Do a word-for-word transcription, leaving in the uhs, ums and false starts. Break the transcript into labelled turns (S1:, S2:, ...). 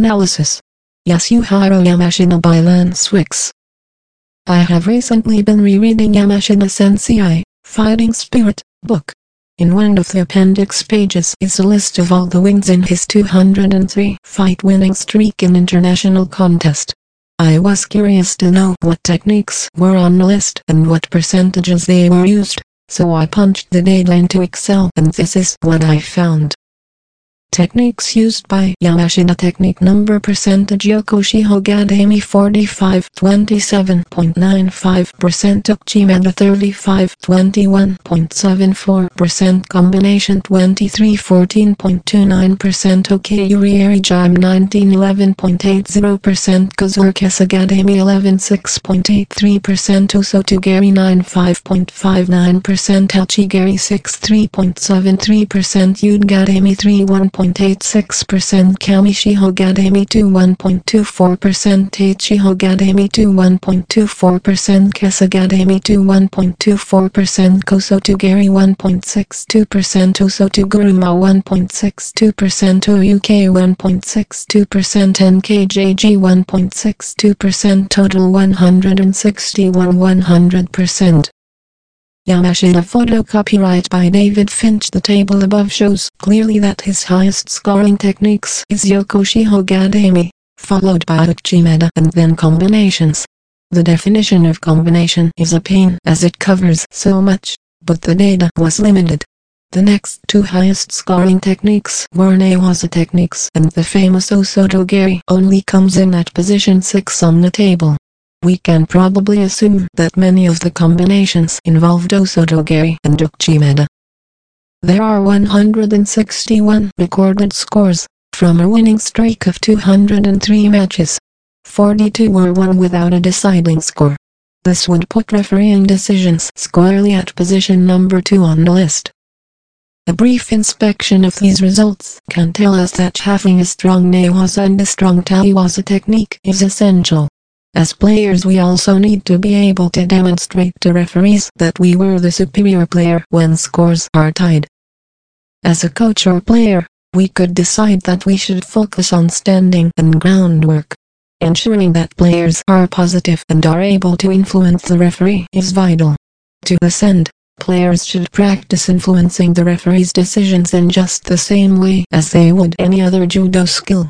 S1: Analysis. Yasuhiro Yamashina by Lance Wicks. I have recently been rereading Yamashina Sensei, Fighting Spirit, book. In one of the appendix pages is a list of all the wins in his two hundred three fight winning streak in international contest. I was curious to know what techniques were on the list and what percentages they were used, so I punched the data into Excel and this is what I found. Techniques used by Yamashina. Technique number percentage Yokoshi Hogademi forty-five twenty-seven point nine five percent, Uchimeda thirty-five twenty-one point seven four percent, combination twenty-three fourteen point two nine percent, Okayuri Jime nineteen eleven point eight zero percent, Kazuo Kesagademi eleven six point eight three percent, Osotogari ninety-five point five nine percent, Hachigari sixty-three point seven three percent, Udgademi thirty-one point eight six percent, Kamishi Hogademi twenty-one point two four percent, Taichi Hogademi twenty-one point two four percent, Kesagademi twenty-one point two four percent, Kosotogari one point six two percent, Osotoguruma one point six two percent, Oyuke one point six two percent, N K J G one point six two percent, total one hundred sixty-one one hundred percent. Yamashina photo copyright by David Finch. The table above shows clearly that his highest scoring techniques is Yokoshi Hogademi, followed by Uchimeda and then combinations. The definition of combination is a pain as it covers so much, but the data was limited. The next two highest scoring techniques were Newaza techniques and the famous Osotogari only comes in at position six on the table. We can probably assume that many of the combinations involved Osotogari and Uchimeda. There are one hundred sixty-one recorded scores, from a winning streak of two hundred three matches. forty-two were won without a deciding score. This would put refereeing decisions squarely at position number two on the list. A brief inspection of these results can tell us that having a strong Newaza and a strong Taiwaza technique is essential. As players, we also need to be able to demonstrate to referees that we were the superior player when scores are tied. As a coach or player, we could decide that we should focus on standing and groundwork. Ensuring that players are positive and are able to influence the referee is vital. To this end, players should practice influencing the referee's decisions in just the same way as they would any other judo skill.